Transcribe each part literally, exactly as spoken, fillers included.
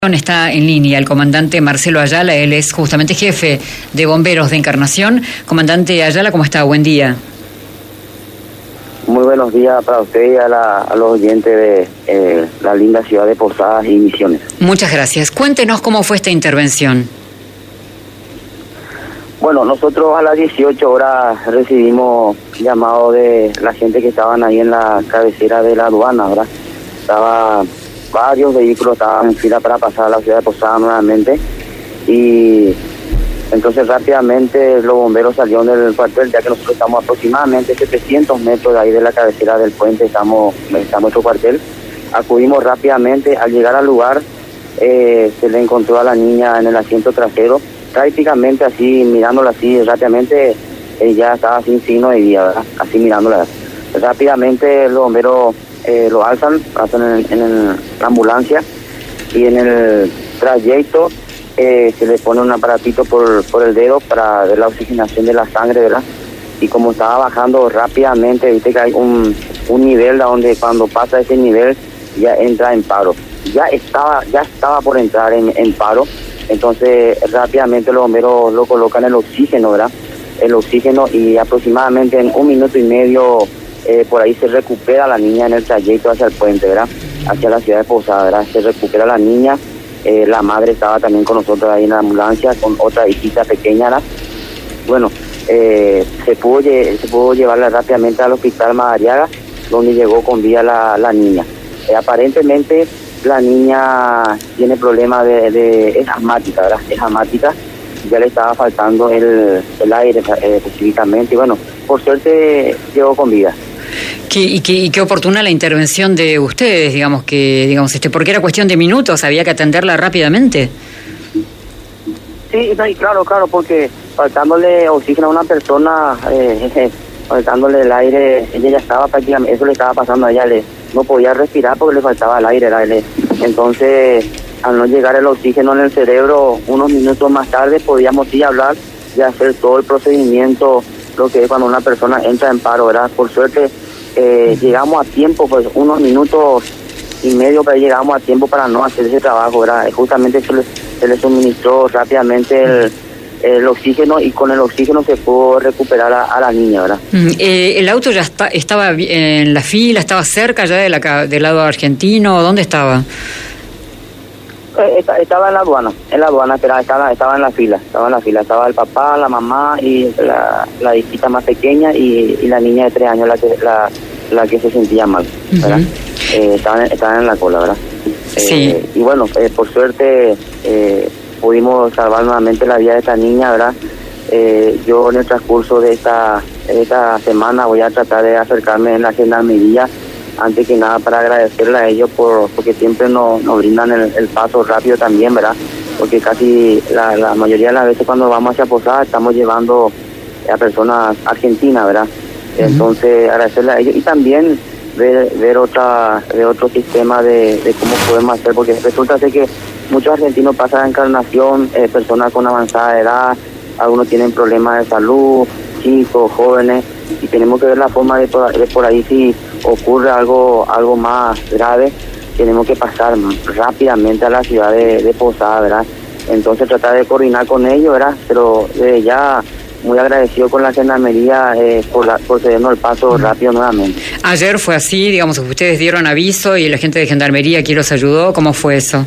Está en línea el comandante Marcelo Ayala, él es justamente jefe de bomberos de Encarnación. Comandante Ayala, ¿cómo está? Buen día. Muy buenos días para usted y a, la, a los oyentes de eh, la linda ciudad de Posadas y Misiones. Muchas gracias. Cuéntenos cómo fue esta intervención. Bueno, nosotros a las dieciocho horas recibimos llamado de la gente que estaban ahí en la cabecera de la aduana, ¿verdad? Estaba... Varios vehículos estaban en fila para pasar a la ciudad de Posadas nuevamente y entonces rápidamente los bomberos salieron del cuartel, ya que nosotros estamos aproximadamente setecientos metros de ahí de la cabecera del puente, estamos está nuestro cuartel. Acudimos rápidamente. Al llegar al lugar eh, se le encontró a la niña en el asiento trasero, prácticamente así, mirándola así rápidamente, ella estaba sin signo de vida, ¿verdad? Así mirándola. Rápidamente los bomberos Eh, lo alzan, alzan en, en, el, la ambulancia y en el trayecto eh, se le pone un aparatito por, por el dedo para ver la oxigenación de la sangre, ¿verdad? Y como estaba bajando rápidamente, viste que hay un, un nivel donde cuando pasa ese nivel ya entra en paro. Ya estaba ya estaba por entrar en, en paro, entonces rápidamente los bomberos lo colocan el oxígeno, ¿verdad? El oxígeno y aproximadamente en un minuto y medio Eh, por ahí se recupera la niña en el trayecto hacia el puente, ¿verdad? Hacia la ciudad de Posadas, ¿verdad? Se recupera la niña, eh, la madre estaba también con nosotros ahí en la ambulancia, con otra hijita pequeña, ¿verdad? Bueno, eh, se pudo se pudo llevarla rápidamente al hospital Madariaga, donde llegó con vida la, la niña. Eh, aparentemente la niña tiene problemas de, de, es asmática, ¿verdad? Es asmática, ya le estaba faltando el, el aire eh, específicamente, y bueno, por suerte llegó con vida. ¿Qué, y, qué, y qué oportuna la intervención de ustedes, digamos que, digamos, este, porque era cuestión de minutos, había que atenderla rápidamente. Sí, no, y claro, claro, porque faltándole oxígeno a una persona, eh, faltándole el aire, ella ya estaba prácticamente, eso le estaba pasando a ella, le, no podía respirar porque le faltaba el aire, el aire. Entonces, al no llegar el oxígeno en el cerebro, unos minutos más tarde podíamos sí hablar de hacer todo el procedimiento, lo que es cuando una persona entra en paro, ¿verdad? Por suerte eh, llegamos a tiempo, pues unos minutos y medio, pero llegamos a tiempo para no hacer ese trabajo, ¿verdad? Justamente se le, se le suministró rápidamente el, el oxígeno y con el oxígeno se pudo recuperar a, a la niña, ¿verdad? Mm, eh, ¿El auto ya está, estaba en la fila, estaba cerca ya de la, del lado argentino? ¿Dónde estaba? Estaba en la aduana, en la aduana, pero estaba, estaba en la fila, estaba en la fila, estaba el papá, la mamá y la, la hijita más pequeña y, y la niña de tres años, la que la, la que se sentía mal, ¿verdad? Uh-huh. eh, estaban, estaban en la cola, ¿verdad? Sí. Eh, y bueno, eh, por suerte eh, pudimos salvar nuevamente la vida de esta niña, ¿verdad? Eh, yo en el transcurso de esta, de esta semana voy a tratar de acercarme en la gendarmería, antes que nada para agradecerle a ellos por porque siempre nos, nos brindan el, el paso rápido también, ¿verdad? Porque casi la, la mayoría de las veces cuando vamos hacia Posadas estamos llevando a personas argentinas, ¿verdad? Uh-huh. Entonces agradecerle a ellos y también ver, ver otra ver otro sistema de, de cómo podemos hacer, porque resulta ser que muchos argentinos pasan a Encarnación, eh, personas con avanzada edad, algunos tienen problemas de salud, chicos, jóvenes, y tenemos que ver la forma de por, de por ahí si ocurre algo algo más grave, tenemos que pasar rápidamente a la ciudad de, de Posadas, ¿verdad? Entonces tratar de coordinar con ellos, ¿verdad? Pero eh, ya muy agradecido con la gendarmería eh, por, la, por cedernos el paso rápido nuevamente. Ayer fue así, digamos, ustedes dieron aviso y la gente de gendarmería aquí los ayudó, ¿cómo fue eso?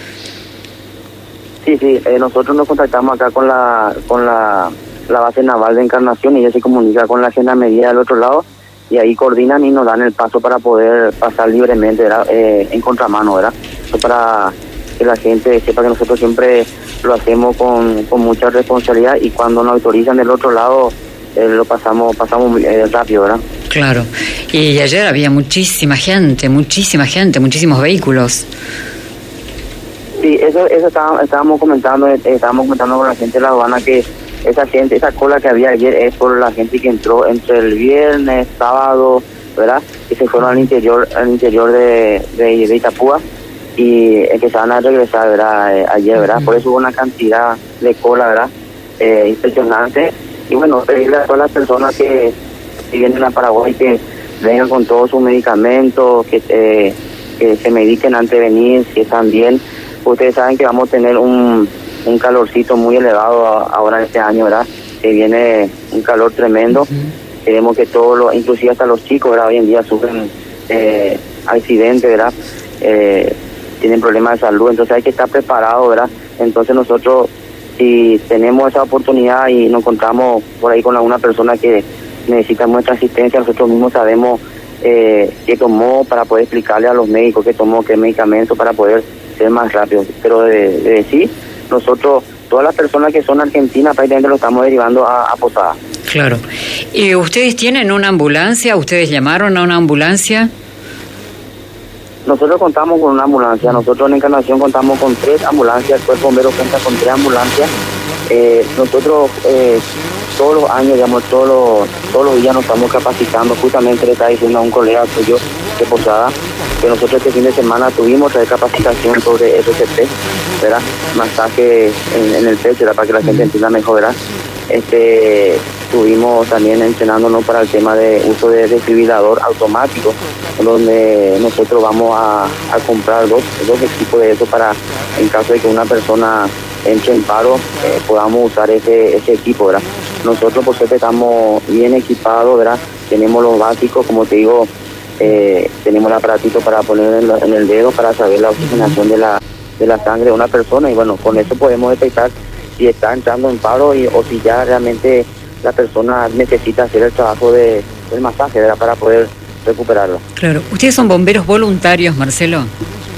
Sí, sí, eh, nosotros nos contactamos acá con la con la, la base naval de Encarnación y ella se comunica con la gendarmería del otro lado y ahí coordinan y nos dan el paso para poder pasar libremente, ¿verdad? Eh, en contramano, ¿verdad? Eso para que la gente sepa que nosotros siempre lo hacemos con, con mucha responsabilidad y cuando nos autorizan del otro lado eh, lo pasamos pasamos eh, rápido, ¿verdad? Claro. Y ayer había muchísima gente, muchísima gente, muchísimos vehículos. Sí, eso eso estábamos, estábamos comentando, eh, estábamos comentando con la gente de la aduana que esa gente, esa cola que había ayer es por la gente que entró entre el viernes, sábado, ¿verdad? Que se fueron al interior, al interior de, de, de Itapúa y empezaron a regresar, ¿verdad? Eh, ayer, ¿verdad? Por eso hubo una cantidad de cola, ¿verdad? Eh, impresionante. Y bueno, pedirle a todas las personas que, que vienen a Paraguay que vengan con todos sus medicamentos, que, eh, que se mediquen antes de venir, si están bien, Ustedes saben que vamos a tener un, un calorcito muy elevado ahora este año, ¿verdad? Que viene un calor tremendo. Uh-huh. Queremos que todos los, inclusive hasta los chicos, ¿verdad? Hoy en día sufren eh, accidentes, ¿verdad? Eh, tienen problemas de salud, entonces hay que estar preparados, ¿verdad? Entonces nosotros, si tenemos esa oportunidad y nos encontramos por ahí con alguna persona que necesita nuestra asistencia, nosotros mismos sabemos eh, qué tomó para poder explicarle a los médicos qué tomó, qué medicamento para poder ser más rápido. Pero de, de decir, nosotros, todas las personas que son argentinas, prácticamente lo estamos derivando a, a Posada. Claro. ¿Y ustedes tienen una ambulancia? ¿Ustedes llamaron a una ambulancia? Nosotros contamos con una ambulancia. Nosotros en Encarnación contamos con tres ambulancias. El Cuerpo Bombero cuenta con tres ambulancias. Eh, nosotros eh, todos los años, digamos, todos los, todos los días nos estamos capacitando. Justamente le estaba diciendo a un colega suyo de Posada que nosotros este fin de semana tuvimos otra capacitación sobre R C P, ¿verdad? Masaje en, en el pecho, ¿verdad? Para que la gente entienda mejor, ¿verdad? Este, estuvimos también entrenándonos para el tema de uso de desfibrilador automático, donde nosotros vamos a, a comprar dos, dos equipos de eso para, en caso de que una persona entre en paro, eh, podamos usar ese, ese equipo, ¿verdad? Nosotros por suerte estamos bien equipados, ¿verdad? Tenemos los básicos, como te digo, eh, tenemos el aparatito para poner en, la, en el dedo para saber la oxigenación de la, de la sangre de una persona, y bueno, con eso podemos detectar si está entrando en paro y, o si ya realmente la persona necesita hacer el trabajo de, del masaje, ¿verdad? Para poder recuperarlo. Claro. ¿Ustedes son bomberos voluntarios, Marcelo?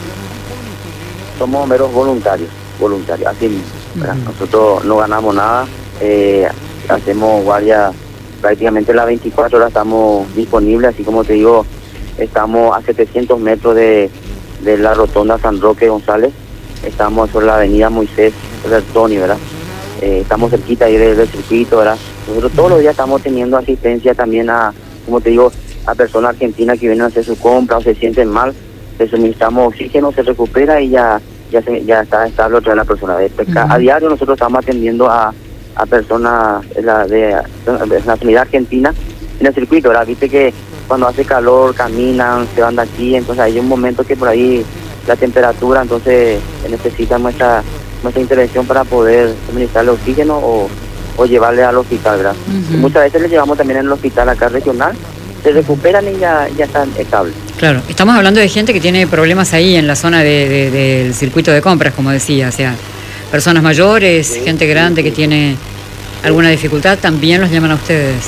Somos bomberos voluntarios, voluntarios, así mismo. Uh-huh. Nosotros no ganamos nada, eh, hacemos guardia prácticamente las veinticuatro horas, estamos disponibles, así como te digo, estamos a setecientos metros de, de la rotonda San Roque González, estamos sobre la avenida Moisés Bertoni, ¿verdad? Eh, estamos cerquita ahí del, del circuito, ¿verdad? Nosotros todos los días estamos teniendo asistencia también a, como te digo, a personas argentinas que vienen a hacer su compra o se sienten mal, les suministramos oxígeno, se recupera y ya ya se, ya está estable otra vez la persona. De, uh-huh. A diario nosotros estamos atendiendo a, a personas de la de, de nacionalidad argentina en el circuito, ¿verdad? Viste que cuando hace calor caminan, se van de aquí, entonces hay un momento que por ahí la temperatura, entonces necesita nuestra nuestra intervención para poder suministrarle oxígeno o, o llevarle al hospital, ¿verdad? Uh-huh. Muchas veces le llevamos también en el hospital acá regional, se recuperan y ya, ya están estables. Claro, estamos hablando de gente que tiene problemas ahí en la zona de, de, del circuito de compras, como decía, o sea, personas mayores, sí, gente grande sí, sí. que tiene alguna dificultad, también los llaman a ustedes.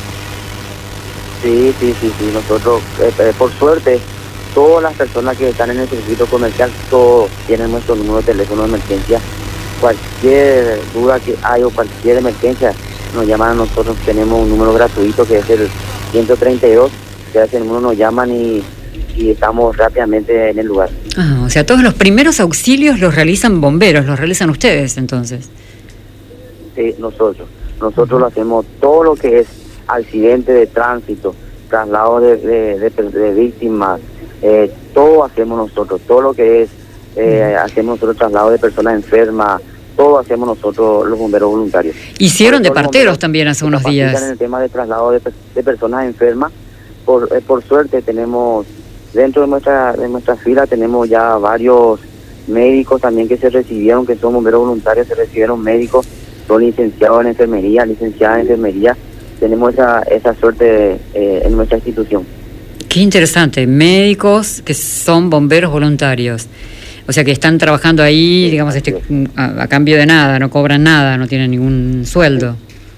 Sí, sí, sí, sí, nosotros, eh, eh, por suerte, todas las personas que están en el circuito comercial, todos tienen nuestro número de teléfono de emergencia. Cualquier duda que hay o cualquier emergencia, nos llaman a nosotros, tenemos un número gratuito que es el ciento treinta y dos, que a ese número nos llaman y, y estamos rápidamente en el lugar. Ah, o sea, todos los primeros auxilios los realizan bomberos, los realizan ustedes entonces. Sí, nosotros. Nosotros uh-huh. lo hacemos todo lo que es accidente de tránsito, traslado de, de, de, de víctimas, eh, todo hacemos nosotros, todo lo que es, eh, uh-huh. hacemos nosotros traslado de personas enfermas, todo hacemos nosotros los bomberos voluntarios. Hicieron de parteros también hace unos días. En el tema de traslado de, de personas enfermas, por, eh, por suerte tenemos, dentro de nuestra de nuestra fila tenemos ya varios médicos también que se recibieron, que son bomberos voluntarios, se recibieron médicos, son licenciados en enfermería, licenciadas en enfermería, tenemos esa, esa suerte eh, en nuestra institución. Qué interesante, médicos que son bomberos voluntarios. O sea que están trabajando ahí, sí, digamos, este, a, a cambio de nada, no cobran nada, no tienen ningún sueldo.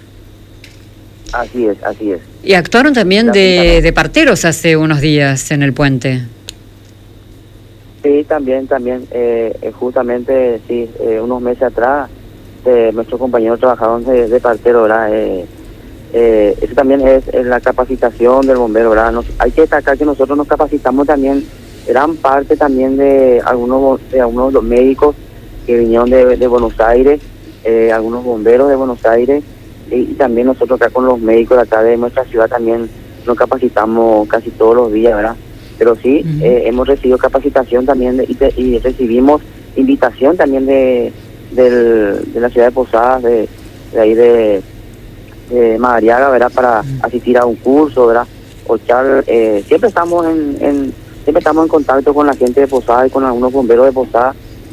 Así es, así es. Y actuaron también de, de parteros hace unos días en el puente. Sí, también, también. Eh, justamente, sí, eh, unos meses atrás, eh, nuestros compañeros trabajaron de, de partero, ¿verdad? Eh, eh, eso también es, es la capacitación del bombero, ¿verdad? Nos, hay que destacar que nosotros nos capacitamos también, gran parte también de algunos de algunos de los médicos que vinieron de, de Buenos Aires, eh, algunos bomberos de Buenos Aires, y, y también nosotros acá con los médicos de acá de nuestra ciudad también nos capacitamos casi todos los días, ¿verdad? Pero sí, uh-huh. eh, hemos recibido capacitación también de, y, de, y recibimos invitación también de, del, de la ciudad de Posadas, de, de ahí de, de Madariaga, ¿verdad? Para uh-huh. asistir a un curso, ¿verdad? O char, eh, siempre estamos en, en siempre estamos en contacto con la gente de Posadas y con algunos bomberos de Posadas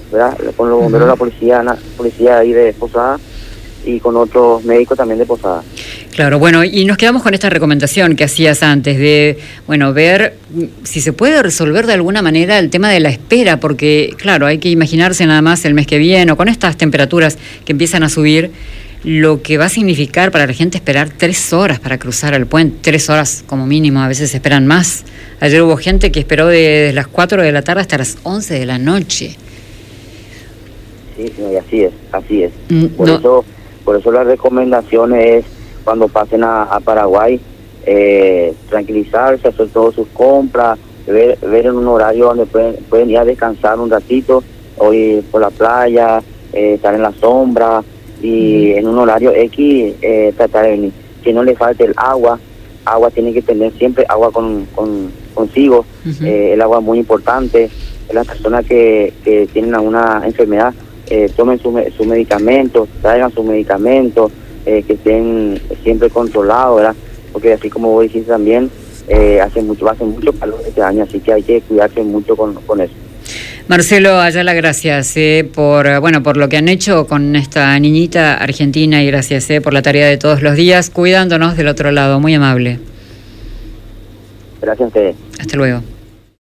¿verdad? Con los bomberos de Uh-huh. la policía, la policía ahí de Posada y con otros médicos también de Posada. Claro, bueno, y nos quedamos con esta recomendación que hacías antes de, bueno, ver si se puede resolver de alguna manera el tema de la espera, porque, claro, hay que imaginarse nada más el mes que viene, o con estas temperaturas que empiezan a subir, lo que va a significar para la gente esperar tres horas para cruzar el puente, tres horas como mínimo, a veces esperan más. Ayer hubo gente que esperó desde las cuatro de la tarde hasta las once de la noche. Sí, y así es, así es. Mm, por no. eso, por eso la recomendación es cuando pasen a, a Paraguay, eh, tranquilizarse, hacer todas sus compras, ver, ver en un horario donde pueden, pueden ir a descansar un ratito, o ir por la playa, eh, estar en la sombra, y mm. en un horario X eh, tratar de venir. Que no le falte el agua, agua tiene que tener siempre agua con, con consigo, uh-huh. eh, el agua es muy importante. Las personas que, que tienen alguna enfermedad, eh, tomen sus su medicamentos, traigan sus medicamentos, eh, que estén siempre controlados, ¿verdad? Porque así como vos dijiste también, eh, hace mucho, hace mucho calor este año, así que hay que cuidarse mucho con, con eso. Marcelo Ayala, gracias eh, por bueno por lo que han hecho con esta niñita argentina y gracias eh, por la tarea de todos los días, cuidándonos del otro lado, muy amable. Gracias a ustedes. Hasta luego.